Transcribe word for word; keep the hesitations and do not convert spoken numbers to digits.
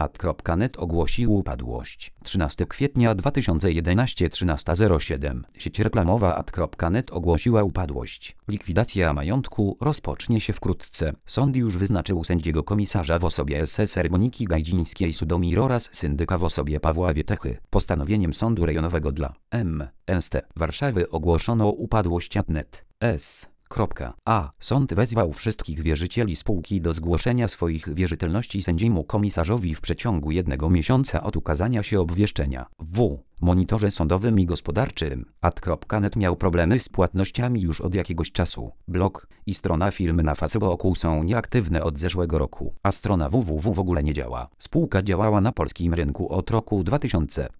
A T kropka net ogłosił upadłość. trzynastego kwietnia dwa tysiące jedenastego trzynaста zero siedem. Sieć reklamowa A T kropka net ogłosiła upadłość. Likwidacja majątku rozpocznie się wkrótce. Sąd już wyznaczył sędziego komisarza w osobie S S R Moniki Gajdzińskiej-Sudomir oraz syndyka w osobie Pawła Wietechy. Postanowieniem Sądu Rejonowego dla M S T Warszawy ogłoszono upadłość A T net S. A. Sąd wezwał wszystkich wierzycieli spółki do zgłoszenia swoich wierzytelności sędziemu komisarzowi w przeciągu jednego miesiąca od ukazania się obwieszczenia. W monitorze sądowym i gospodarczym A T kropka net miał problemy z płatnościami już od jakiegoś czasu. Blog i strona firmy na Facebooku są nieaktywne od zeszłego roku, a strona www w ogóle nie działa. Spółka działała na polskim rynku od roku dwa tysiące.